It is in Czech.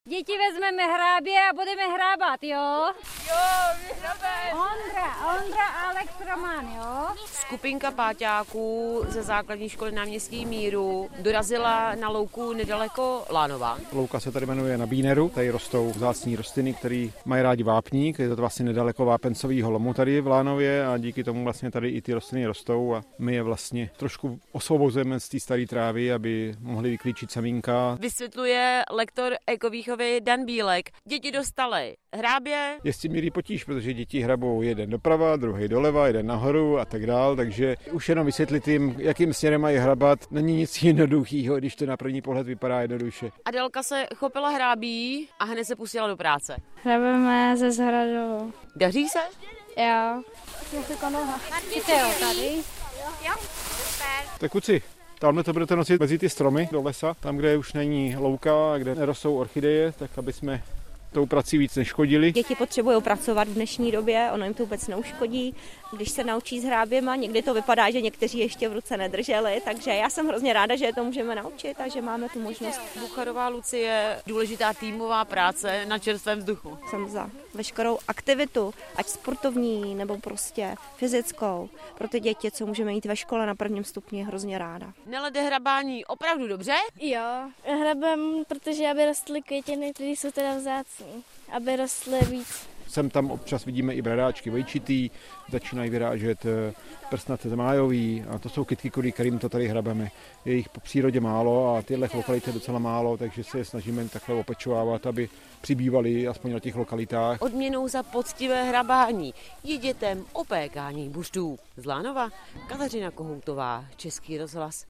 Děti vezmeme hrábě a budeme hrábat, jo? Jo, vyhrabeme. Ondra a Alex Roman, jo? Skupinka páťáků ze základní školy Náměstí Míru dorazila na louku nedaleko Lánova. Louka se tady jmenuje Na Bíneru, tady rostou vzácní rostliny, které mají rádi vápník, je to vlastně nedaleko vápencového lomu tady v Lánově a díky tomu vlastně tady i ty rostliny rostou a my je vlastně trošku osvobozujeme z té staré trávy, aby mohli vyklíčit semínka. Vysvětluje lektor ekovýchovy Dan Bílek. Děti dostaly hrábě. Je s tím milý potíž, protože děti hrabou jeden doprava, druhý doleva, jeden nahoru a tak dál, takže už jenom vysvětlit jim, jakým směrem mají hrabat, není nic jednoduchého, když to na první pohled vypadá jednoduše. Adelka se chopila hrábí a hned se pustila do práce. Hrabeme ze zhradu. Daří se? Jo. Víte, jo, tady. Tak kluci, tamhle to budete nosit mezi ty stromy do lesa, tam, kde už není louka a kde nerostou orchideje, tak aby jsme tou prací víc neškodili. Děti potřebují pracovat v dnešní době, ono jim to vůbec neuškodí. Když se naučí s hráběma, někdy to vypadá, že někteří ještě v ruce nedrželi, takže já jsem hrozně ráda, že je to můžeme naučit a že máme tu možnost. Bucharová Lucie, důležitá týmová práce na čerstvém vzduchu. Jsem za veškerou aktivitu, ať sportovní nebo prostě fyzickou, pro ty děti, co můžeme jít ve škole na prvním stupni, hrozně ráda. Nelede hrabání opravdu dobře? Jo. Hrabem, protože aby rostly květiny, které jsou teda vzácný, aby rostly víc. Sem tam občas vidíme i bradáčky vejčitý, začínají vyrážet prsnaté májový a to jsou kytky, kterým to tady hrabeme. Je jich po přírodě málo a těchto lokalit je docela málo, takže se je snažíme takhle opečovávat, aby přibývali aspoň na těch lokalitách. Odměnou za poctivé hrabání je dětem opékání buštů. Z Lánova Kateřina Kohoutová, Český rozhlas.